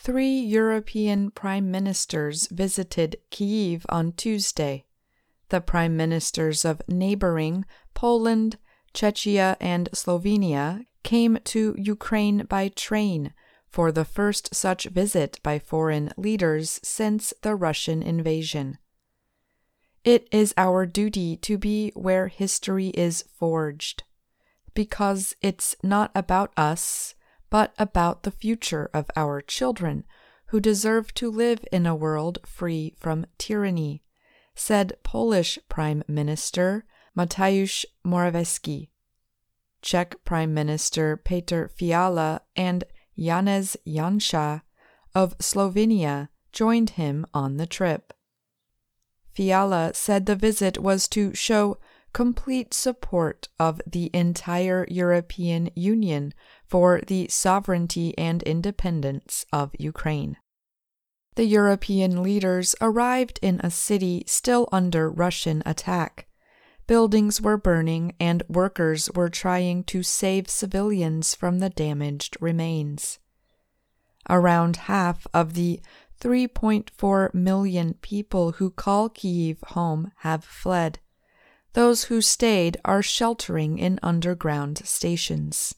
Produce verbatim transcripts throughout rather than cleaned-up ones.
Three European prime ministers visited Kyiv on Tuesday. The prime ministers of neighboring Poland, Czechia, and Slovenia came to Ukraine by train for the first such visit by foreign leaders since the Russian invasion. It is our duty to be where history is forged, because it's not about us, but about the future of our children who deserve to live in a world free from tyranny, said Polish Prime Minister Mateusz Morawiecki. Czech Prime Minister Petr Fiala and Janez Janša of Slovenia joined him on the trip. Fiala said the visit was to show complete support of the entire European Union for the sovereignty and independence of Ukraine. The European leaders arrived in a city still under Russian attack. Buildings were burning and workers were trying to save civilians from the damaged remains. Around half of the three point four million people who call Kyiv home have fled. Those who stayed are sheltering in underground stations.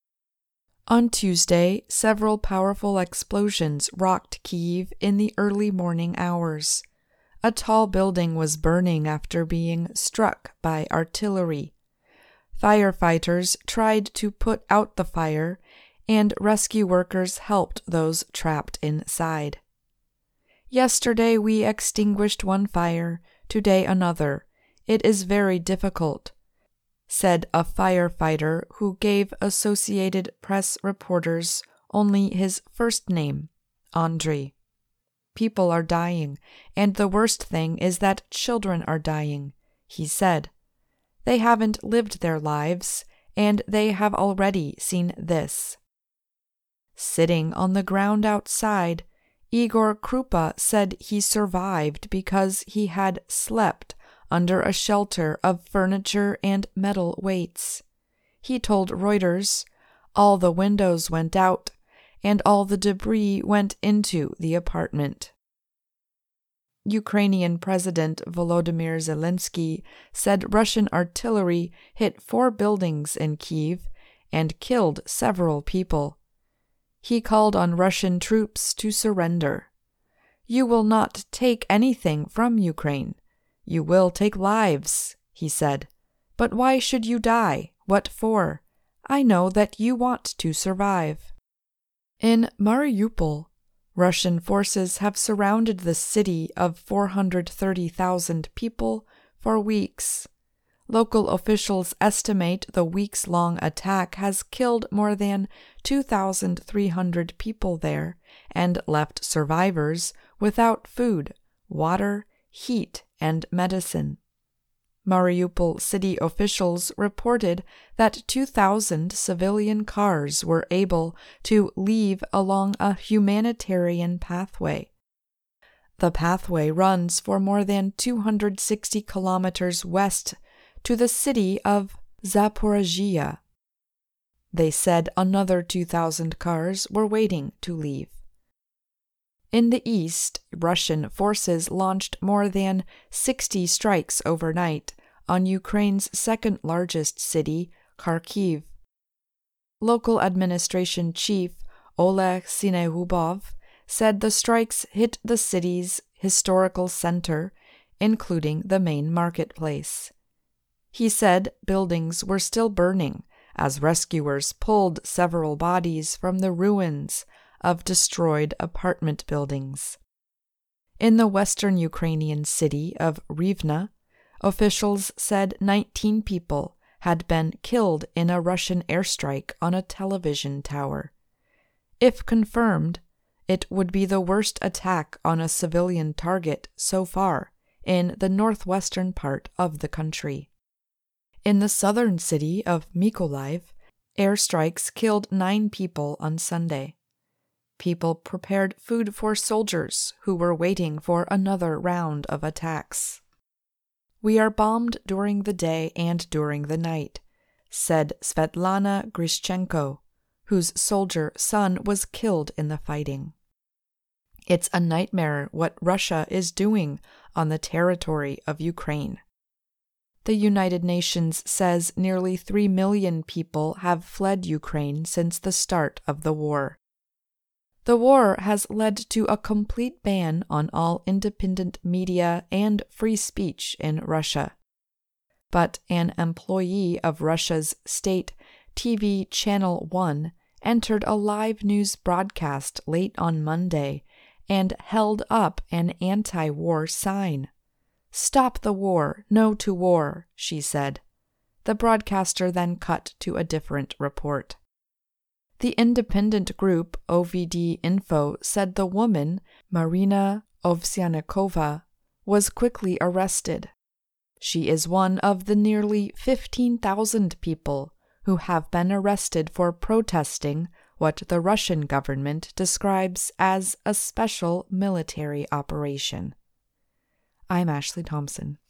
On Tuesday, several powerful explosions rocked Kyiv in the early morning hours. A tall building was burning after being struck by artillery. Firefighters tried to put out the fire, and rescue workers helped those trapped inside. Yesterday we extinguished one fire, today another. It is very difficult, said a firefighter who gave Associated Press reporters only his first name, Andriy. People are dying, and the worst thing is that children are dying, he said. They haven't lived their lives, and they have already seen this. Sitting on the ground outside, Igor Krupa said he survived because he had slept under a shelter of furniture and metal weights. He told Reuters, all the windows went out, and all the debris went into the apartment. Ukrainian President Volodymyr Zelensky said Russian artillery hit four buildings in Kyiv and killed several people. He called on Russian troops to surrender. You will not take anything from Ukraine. You will take lives, he said. But why should you die? What for? I know that you want to survive. In Mariupol, Russian forces have surrounded the city of four hundred thirty thousand people for weeks. Local officials estimate the weeks-long attack has killed more than two thousand three hundred people there and left survivors without food, water, heat, and medicine. Mariupol city officials reported that two thousand civilian cars were able to leave along a humanitarian pathway. The pathway runs for more than two hundred sixty kilometers west to the city of Zaporizhia. They said another two thousand cars were waiting to leave. In the east, Russian forces launched more than sixty strikes overnight on Ukraine's second-largest city, Kharkiv. Local administration chief Oleg Sinehubov said the strikes hit the city's historical center, including the main marketplace. He said buildings were still burning as rescuers pulled several bodies from the ruins of destroyed apartment buildings. In the western Ukrainian city of Rivne, officials said nineteen people had been killed in a Russian airstrike on a television tower. If confirmed, it would be the worst attack on a civilian target so far in the northwestern part of the country. In the southern city of Mykolaiv, airstrikes killed nine people on Sunday. People prepared food for soldiers who were waiting for another round of attacks. We are bombed during the day and during the night, said Svetlana Grishchenko, whose soldier son was killed in the fighting. It's a nightmare what Russia is doing on the territory of Ukraine. The United Nations says nearly three million people have fled Ukraine since the start of the war. The war has led to a complete ban on all independent media and free speech in Russia. But an employee of Russia's state T V Channel one entered a live news broadcast late on Monday and held up an anti-war sign. "Stop the war, no to war," she said. The broadcaster then cut to a different report. The independent group O V D Info said the woman, Marina Ovsyannikova, was quickly arrested. She is one of the nearly fifteen thousand people who have been arrested for protesting what the Russian government describes as a special military operation. I'm Ashley Thompson.